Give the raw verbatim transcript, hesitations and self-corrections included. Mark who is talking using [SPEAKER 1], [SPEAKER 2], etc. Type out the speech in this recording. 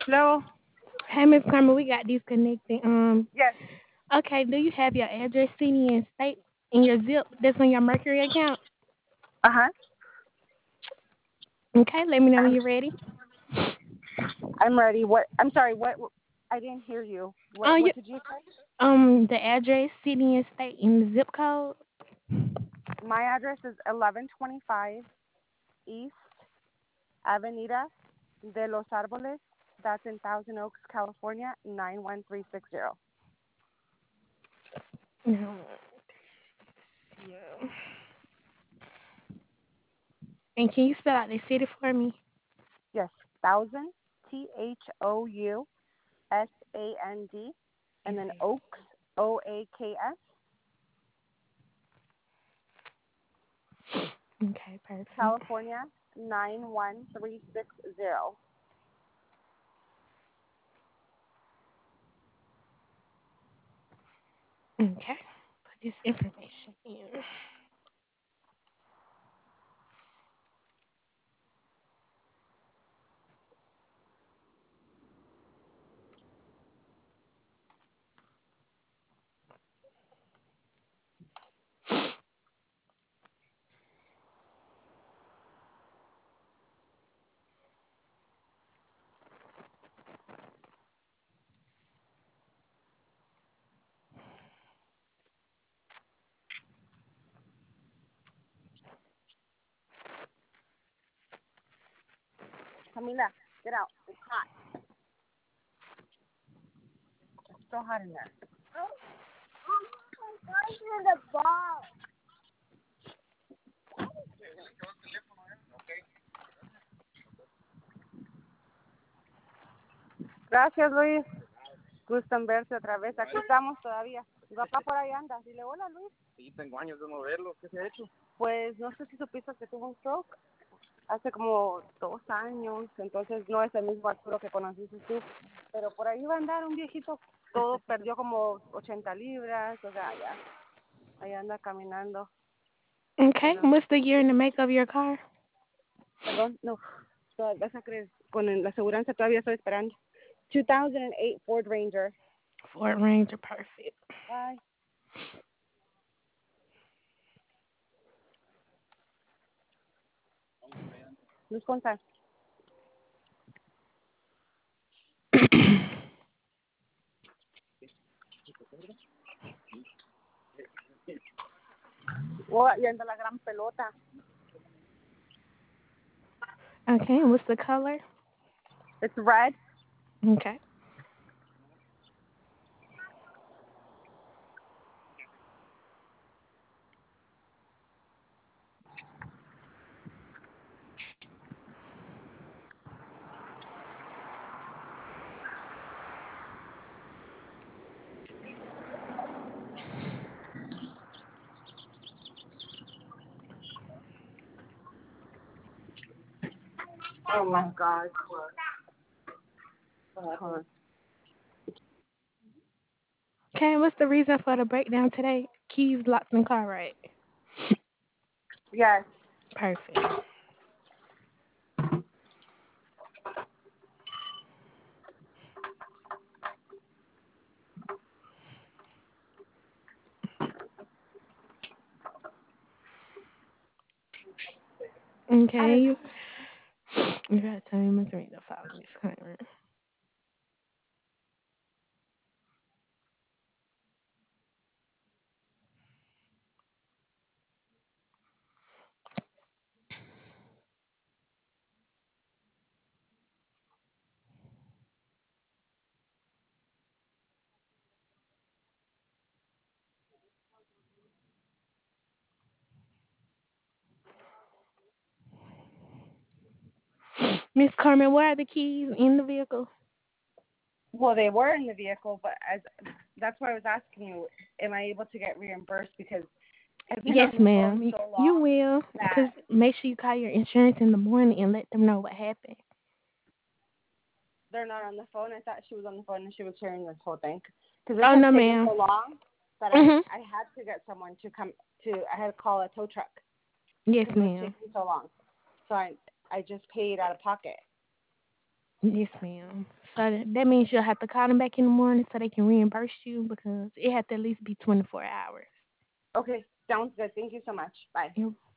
[SPEAKER 1] Hello.
[SPEAKER 2] Hey, Miss Carmen, we got disconnected. Um,
[SPEAKER 1] Yes.
[SPEAKER 2] okay, do you have your address, city, and state in your zip that's on your Mercury account?
[SPEAKER 1] Uh huh.
[SPEAKER 2] Okay, let me know when
[SPEAKER 1] I'm
[SPEAKER 2] you're ready.
[SPEAKER 1] I'm ready. What? I'm sorry. What? I didn't hear you.
[SPEAKER 2] Oh,
[SPEAKER 1] What?
[SPEAKER 2] you
[SPEAKER 1] What did you say?
[SPEAKER 2] um the address, city, and state, and the zip code.
[SPEAKER 1] My address is eleven twenty-five East Avenida de los Árboles. That's in Thousand Oaks, California, nine one three six zero.
[SPEAKER 2] No. Yeah. And can you spell out the city for me?
[SPEAKER 1] Yes. Thousand. T H O U S A N D. And then Oaks. O A K S.
[SPEAKER 2] Okay, perfect.
[SPEAKER 1] California, nine one three six zero.
[SPEAKER 2] Okay, put this information in.
[SPEAKER 1] Camila, get out. It's hot. It's so hot in there. Gracias, Luis. Gusto en verte otra vez. Aquí estamos todavía. Mi papá por ahí anda. Dile, hola, Luis. Sí, tengo años de no verlo. ¿Qué se ha hecho? Pues no sé si supiste que tuvo un stroke hace como dos años. Entonces no es el mismo Arturo que conociste tú. Pero por ahí va a andar un viejito. Todo perdió como ochenta libras. O sea, ya. Ahí anda caminando.
[SPEAKER 2] Okay,
[SPEAKER 1] Pero,
[SPEAKER 2] what's the year and the make of your car?
[SPEAKER 1] perdón, no. Todavía vas a creer. Con la aseguranza todavía estoy esperando. two thousand eight Ford Ranger.
[SPEAKER 2] Ford Ranger, perfect.
[SPEAKER 1] Bye. Luz Conta. Oh, ahí anda la gran pelota.
[SPEAKER 2] Okay, what's the color?
[SPEAKER 1] It's red.
[SPEAKER 2] Okay.
[SPEAKER 1] Oh my God. Hold on.
[SPEAKER 2] Okay, what's the reason for the breakdown today? Keys, locks, and car, right?
[SPEAKER 1] Yes.
[SPEAKER 2] Perfect. Okay, you, you gotta tell me to read the following disclaimer. Miss Carmen, where are the keys in the vehicle?
[SPEAKER 1] Well, they were in the vehicle, but as that's why I was asking you, am I able to get reimbursed because I've been
[SPEAKER 2] Yes,
[SPEAKER 1] on the phone
[SPEAKER 2] ma'am.
[SPEAKER 1] so
[SPEAKER 2] You
[SPEAKER 1] long
[SPEAKER 2] will, because
[SPEAKER 1] that
[SPEAKER 2] make sure you call your insurance in the morning and let them know what happened.
[SPEAKER 1] they're not on the phone. I thought she was on the phone and she was hearing this whole thing because it
[SPEAKER 2] Oh,
[SPEAKER 1] kept
[SPEAKER 2] no,
[SPEAKER 1] taking
[SPEAKER 2] ma'am.
[SPEAKER 1] so long that I
[SPEAKER 2] Mhm.
[SPEAKER 1] I had to get someone to come to. I had to call a tow truck
[SPEAKER 2] Yes,
[SPEAKER 1] because it was
[SPEAKER 2] ma'am.
[SPEAKER 1] taking so long. So I I just paid out of pocket.
[SPEAKER 2] Yes, ma'am. So that, that means you'll have to call them back in the morning so they can reimburse you because it had to at least be twenty-four hours.
[SPEAKER 1] Okay, sounds good. Thank you so much. Bye.
[SPEAKER 2] You